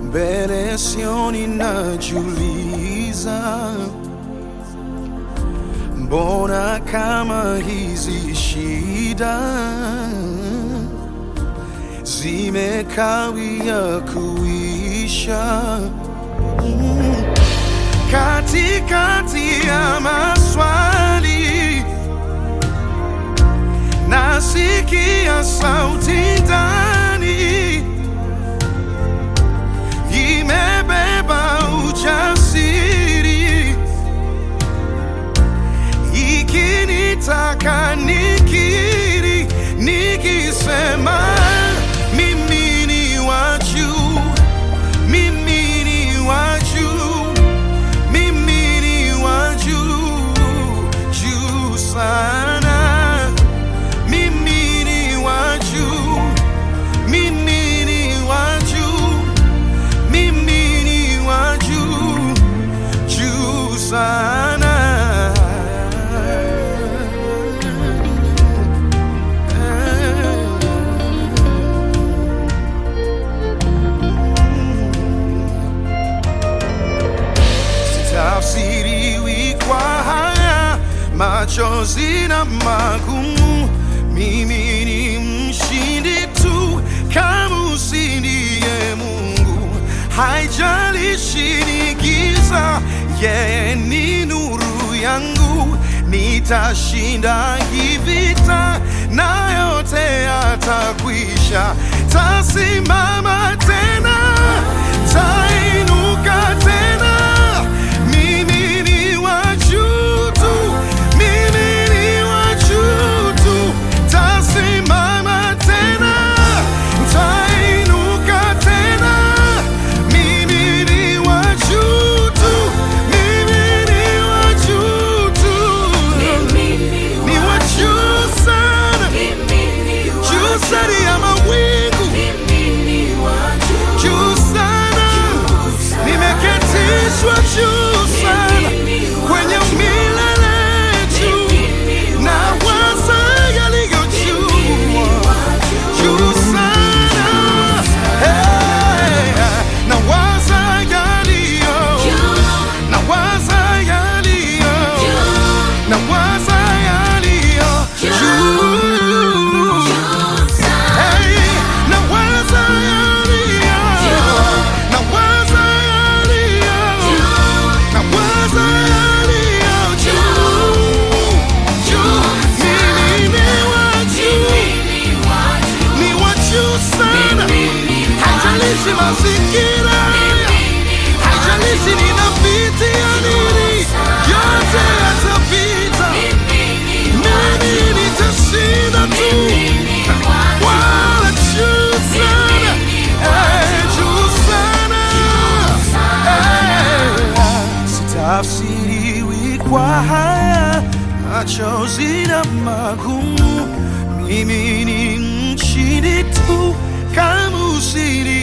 mbele sioni najiuliza, mbona kama hizi shida zimekawia kuisha? Katikati ya maswali nasikia sauti ndani, imebeba ujasiri, ikinitaka nikiri, nikisema mimi ni wa juu, mimi ni wa juu, mimi ni wa juu, juu sana. Mimi ni wa juu, mimi ni wa juu, mimi ni wa juu, juu sana. Sitafsiriwi kwa haya machozi na magumu, mimi ni mshindi tu kama usindiye Mungu. Haijalishi ni giza, yeye ni nuru yangu. Nitashinda hii vita na yote yatakwisha. Tasimama tena, tainuka tena. Mimi ni wa juu tu, mimi ni wa juu tu. Tasimama tena, tainuka tena. Mimi ni wa juu tu, mimi ni wa juu tu. Ni wa juu sana, juu sana ya mawingu, juu sana. Nimeketishwa juu sana kwenye milele juu, na waza yaliyo juu, juu sana. Hey, na waza yaliyo, na waza yaliyo, na waza yaliyo juu. Hey, na waza yaliyo, na waza yaliyo, na waza yaliyo juu, juu. Mimi ni wa juu, ni wa juu sana. Haijalishi mazingira, haijalishi ninapitia nini, yote yatapita. Mimi nitashinda tu, wala juu sana, juu sana. Sitafsiriwi kwa haya machozi na magumu, mimi ni mshindi tu kama ushindi